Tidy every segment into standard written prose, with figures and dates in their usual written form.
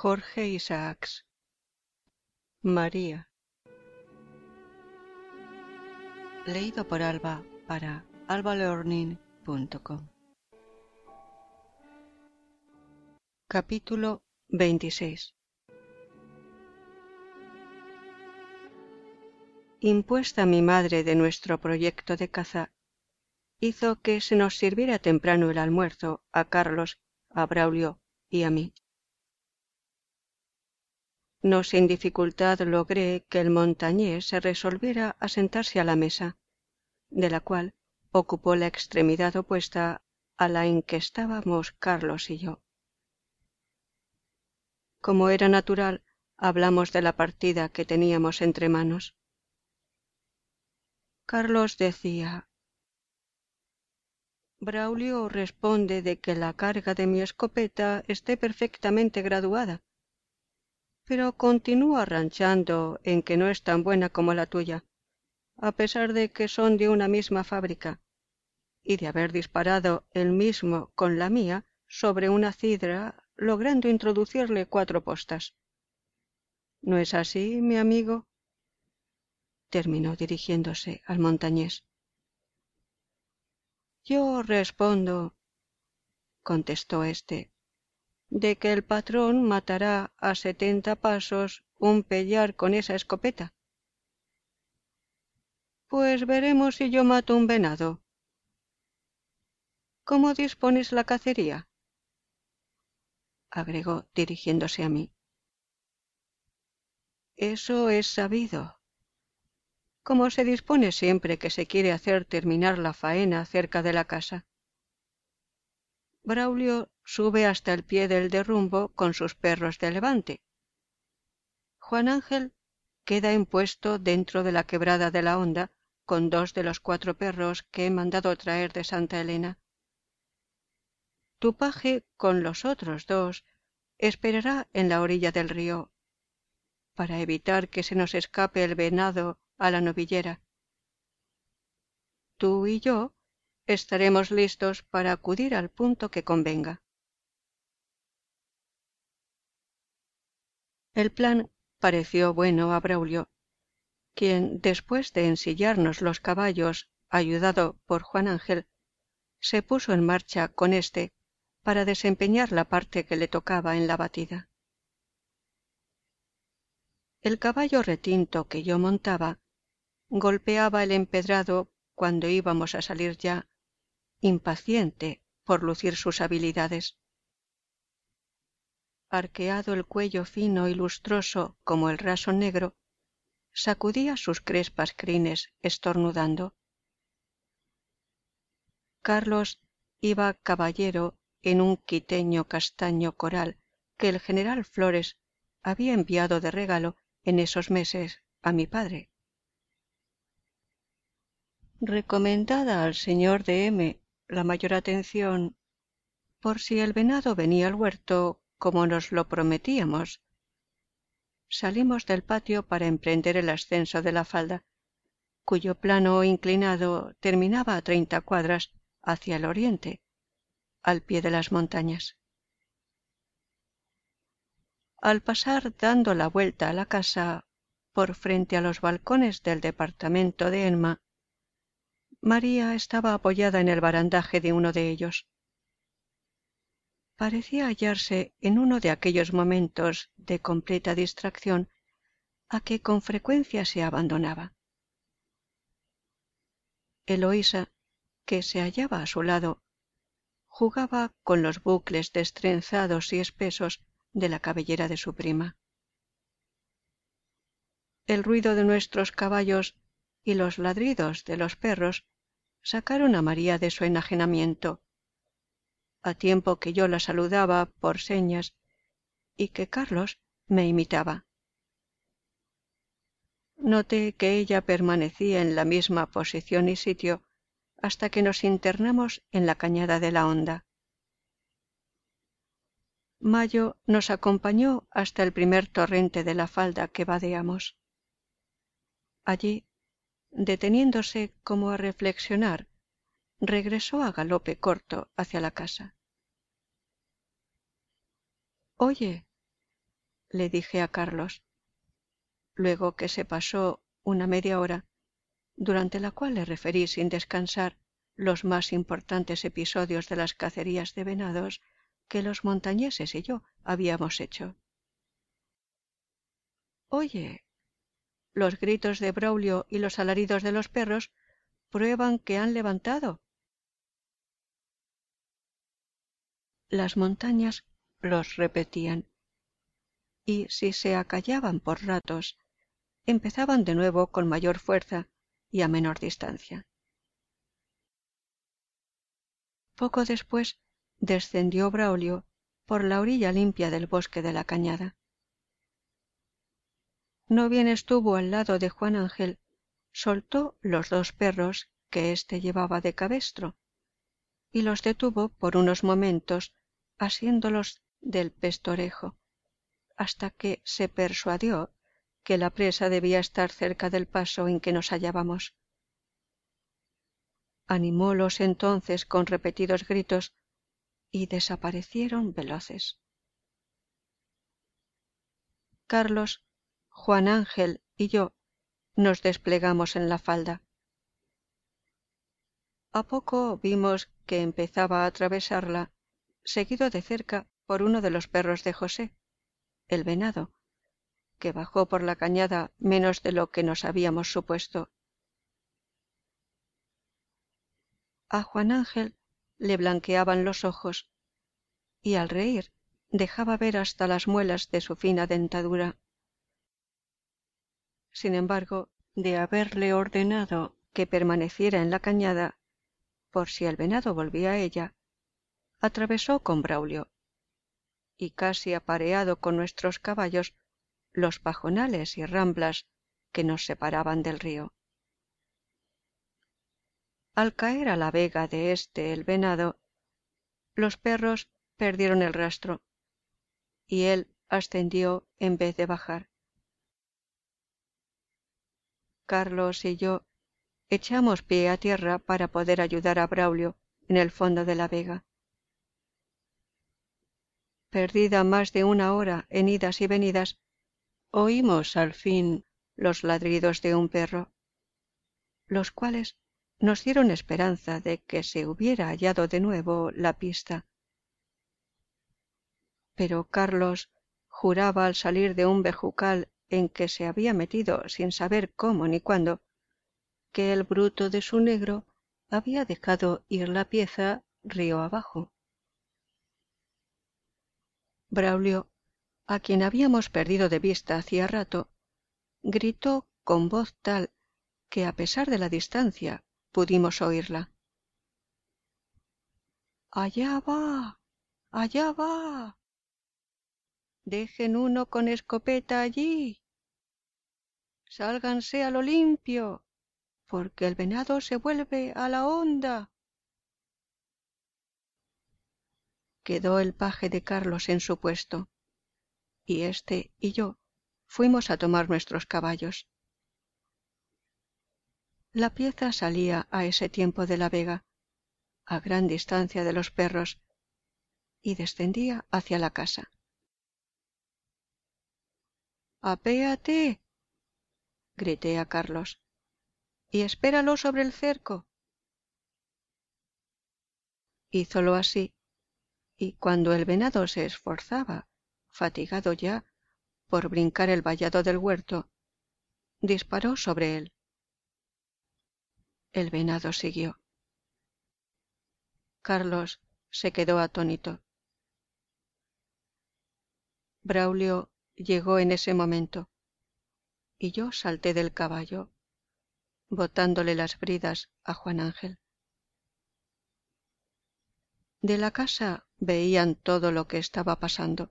Jorge Isaacs. María. Leído por Alba para albalearning.com. Capítulo 26. Impuesta mi madre de nuestro proyecto de caza, hizo que se nos sirviera temprano el almuerzo a Carlos, a Braulio y a mí. No sin dificultad logré que el montañés se resolviera a sentarse a la mesa, de la cual ocupó la extremidad opuesta a la en que estábamos Carlos y yo. Como era natural, hablamos de la partida que teníamos entre manos. Carlos decía: Braulio responde de que la carga de mi escopeta esté perfectamente graduada, pero continúa ranchando en que no es tan buena como la tuya, a pesar de que son de una misma fábrica, y de haber disparado él mismo con la mía sobre una cidra, logrando introducirle 4 postas. ¿No es así, mi amigo?, terminó dirigiéndose al montañés. Yo respondo, contestó éste, de que el patrón matará a 70 pasos un pellar con esa escopeta. Pues veremos si yo mato un venado. ¿Cómo dispones la cacería?, agregó dirigiéndose a mí. Eso es sabido. Como se dispone siempre que se quiere hacer terminar la faena cerca de la casa. Braulio sube hasta el pie del derrumbo con sus perros de levante. Juan Ángel queda impuesto dentro de la quebrada de la Honda con 2 de los 4 perros que he mandado traer de Santa Elena. Tu paje con los otros 2 esperará en la orilla del río, para evitar que se nos escape el venado a la novillera. Tú y yo estaremos listos para acudir al punto que convenga. El plan pareció bueno a Braulio, quien, después de ensillarnos los caballos, ayudado por Juan Ángel, se puso en marcha con éste para desempeñar la parte que le tocaba en la batida. El caballo retinto que yo montaba golpeaba el empedrado cuando íbamos a salir ya, impaciente por lucir sus habilidades. Arqueado el cuello fino y lustroso como el raso negro, sacudía sus crespas crines estornudando. Carlos iba caballero en un quiteño castaño coral que el general Flores había enviado de regalo en esos meses a mi padre. Recomendada al señor de M la mayor atención, por si el venado venía al huerto como nos lo prometíamos, salimos del patio para emprender el ascenso de la falda, cuyo plano inclinado terminaba a 30 cuadras hacia el oriente, al pie de las montañas. Al pasar dando la vuelta a la casa, por frente a los balcones del departamento de Enma, María estaba apoyada en el barandaje de uno de ellos. Parecía hallarse en uno de aquellos momentos de completa distracción a que con frecuencia se abandonaba. Eloísa, que se hallaba a su lado, jugaba con los bucles destrenzados y espesos de la cabellera de su prima. El ruido de nuestros caballos y los ladridos de los perros sacaron a María de su enajenamiento, a tiempo que yo la saludaba por señas y que Carlos me imitaba. Noté que ella permanecía en la misma posición y sitio hasta que nos internamos en la cañada de la Honda. Mayo nos acompañó hasta el primer torrente de la falda que vadeamos. Allí, deteniéndose como a reflexionar, regresó a galope corto hacia la casa. Oye, le dije a Carlos, luego que se pasó una media hora, durante la cual le referí sin descansar los más importantes episodios de las cacerías de venados que los montañeses y yo habíamos hecho. Oye, los gritos de Braulio y los alaridos de los perros prueban que han levantado. Las montañas los repetían, y si se acallaban por ratos, empezaban de nuevo con mayor fuerza y a menor distancia. Poco después descendió Braulio por la orilla limpia del bosque de la cañada. No bien estuvo al lado de Juan Ángel, soltó los 2 perros que éste llevaba de cabestro y los detuvo por unos momentos asiéndolos del pestorejo, hasta que se persuadió que la presa debía estar cerca del paso en que nos hallábamos. Animólos entonces con repetidos gritos y desaparecieron veloces. Carlos, Juan Ángel y yo nos desplegamos en la falda. A poco vimos que empezaba a atravesarla, seguido de cerca por uno de los perros de José, el venado, que bajó por la cañada menos de lo que nos habíamos supuesto. A Juan Ángel le blanqueaban los ojos y al reír dejaba ver hasta las muelas de su fina dentadura. Sin embargo, de haberle ordenado que permaneciera en la cañada, por si el venado volvía a ella, atravesó con Braulio, y casi apareado con nuestros caballos, los pajonales y ramblas que nos separaban del río. Al caer a la vega de el venado, los perros perdieron el rastro, y él ascendió en vez de bajar. Carlos y yo echamos pie a tierra para poder ayudar a Braulio en el fondo de la vega. Perdida más de una hora en idas y venidas, oímos al fin los ladridos de un perro, los cuales nos dieron esperanza de que se hubiera hallado de nuevo la pista. Pero Carlos juraba al salir de un bejucal en que se había metido sin saber cómo ni cuándo, que el bruto de su negro había dejado ir la pieza río abajo. Braulio, a quien habíamos perdido de vista hacía rato, gritó con voz tal que a pesar de la distancia pudimos oírla. ¡Allá va! ¡Allá va! ¡Dejen uno con escopeta allí! ¡Sálganse a lo limpio! Porque el venado se vuelve a la honda. Quedó el paje de Carlos en su puesto, y éste y yo fuimos a tomar nuestros caballos. La pieza salía a ese tiempo de la vega, a gran distancia de los perros, y descendía hacia la casa. —¡Apéate! —grité a Carlos—, y espéralo sobre el cerco. Hízolo así, y cuando el venado se esforzaba, fatigado ya, por brincar el vallado del huerto, disparó sobre él. El venado siguió. Carlos se quedó atónito. Braulio llegó en ese momento, y yo salté del caballo, botándole las bridas a Juan Ángel. De la casa veían todo lo que estaba pasando.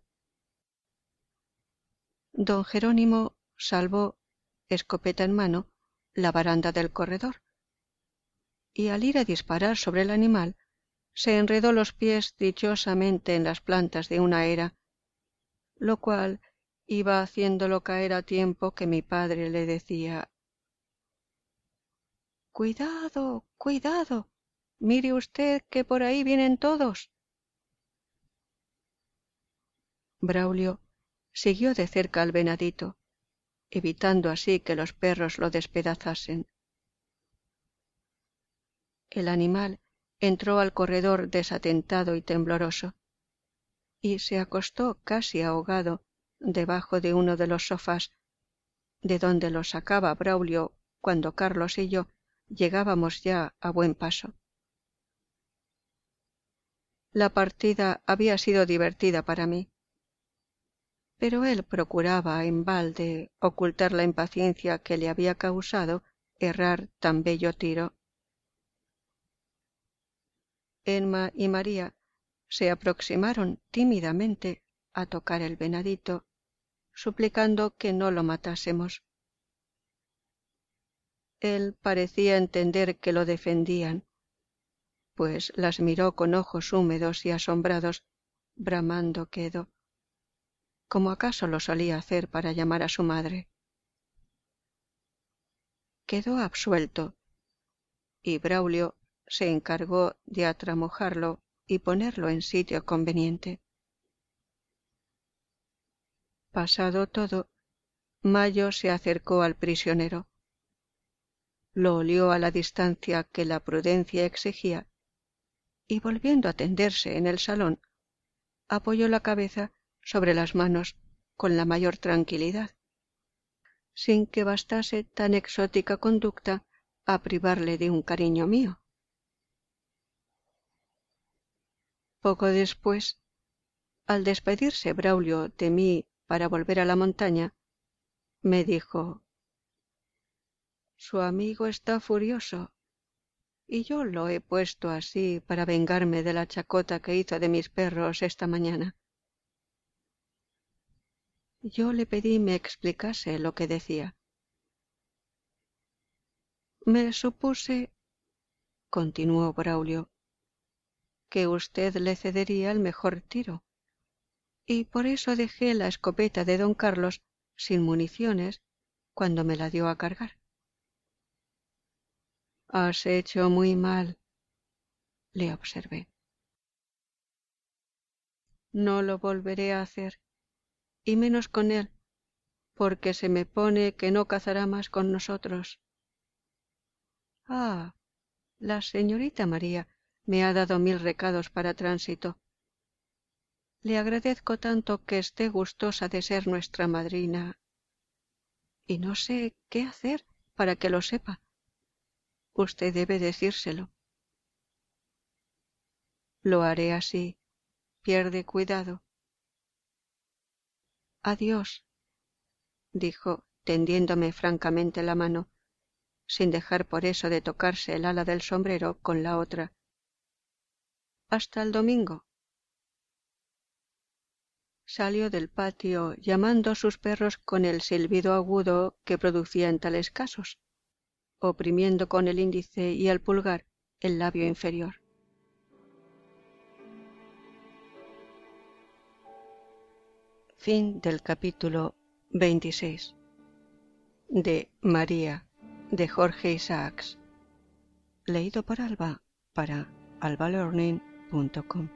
Don Jerónimo salvó, escopeta en mano, la baranda del corredor, y al ir a disparar sobre el animal, se enredó los pies dichosamente en las plantas de una era, lo cual iba haciéndolo caer a tiempo que mi padre le decía: «Cuidado, cuidado, mire usted que por ahí vienen todos». Braulio siguió de cerca al venadito, evitando así que los perros lo despedazasen. El animal entró al corredor desatentado y tembloroso, y se acostó casi ahogado debajo de uno de los sofás, de donde lo sacaba Braulio cuando Carlos y yo llegábamos ya a buen paso. La partida había sido divertida para mí, pero él procuraba en balde ocultar la impaciencia que le había causado errar tan bello tiro. Emma y María se aproximaron tímidamente a tocar el venadito, suplicando que no lo matásemos. Él parecía entender que lo defendían, pues las miró con ojos húmedos y asombrados, bramando quedo, como acaso lo solía hacer para llamar a su madre. Quedó absuelto, y Braulio se encargó de atramojarlo y ponerlo en sitio conveniente. Pasado todo, Mayo se acercó al prisionero. Lo olió a la distancia que la prudencia exigía, y volviendo a tenderse en el salón, apoyó la cabeza sobre las manos con la mayor tranquilidad, sin que bastase tan exótica conducta a privarle de un cariño mío. Poco después, al despedirse Braulio de mí para volver a la montaña, me dijo: «Su amigo está furioso, y yo lo he puesto así para vengarme de la chacota que hizo de mis perros esta mañana». Yo le pedí me explicase lo que decía. «Me supuse», continuó Braulio, «que usted le cedería el mejor tiro, y por eso dejé la escopeta de don Carlos sin municiones cuando me la dio a cargar». «Has hecho muy mal», le observé. «No lo volveré a hacer, y menos con él, porque se me pone que no cazará más con nosotros». «Ah, la señorita María me ha dado 1000 recados para tránsito. Le agradezco tanto que esté gustosa de ser nuestra madrina, y no sé qué hacer para que lo sepa. Usted debe decírselo». «Lo haré así. Pierde cuidado». «Adiós», dijo, tendiéndome francamente la mano, sin dejar por eso de tocarse el ala del sombrero con la otra. «Hasta el domingo». Salió del patio llamando a sus perros con el silbido agudo que producía en tales casos, oprimiendo con el índice y el pulgar el labio inferior. Fin del capítulo 26 de María, de Jorge Isaacs. Leído por Alba para albalearning.com.